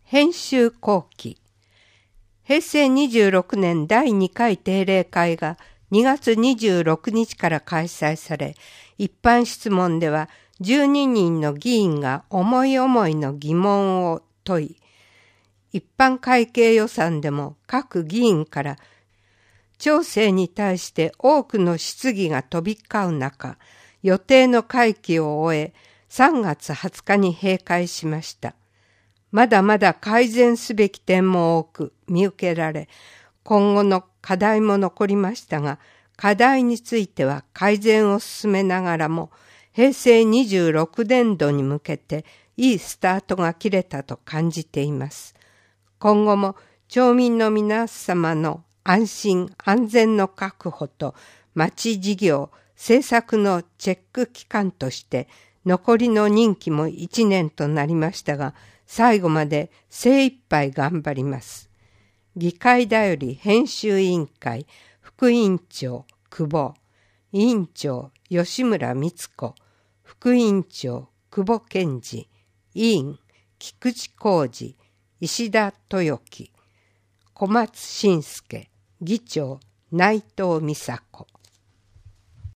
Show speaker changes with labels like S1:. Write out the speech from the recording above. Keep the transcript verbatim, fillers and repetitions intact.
S1: 編集後期。へいせいにじゅうろくねんだいにかい定例会がにがつにじゅうろくにちから開催され、一般質問ではじゅうににんの議員が思い思いの疑問を問い、一般会計予算でも各議員から町政に対して多くの質疑が飛び交う中、予定の会期を終え、さんがつはつかに閉会しました。まだまだ改善すべき点も多く見受けられ、今後の課題も残りましたが、課題については改善を進めながらも、へいせいにじゅうろくねんどに向けていいスタートが切れたと感じています。今後も町民の皆様の安心安全の確保と町事業政策のチェック機関として残りの任期もいちねんとなりましたが、最後まで精一杯頑張ります。議会だより編集委員会副委員長久保、委員長吉村光子、副委員長久保健二、委員菊池浩二、石田豊樹、小松伸介、議長内藤美佐子。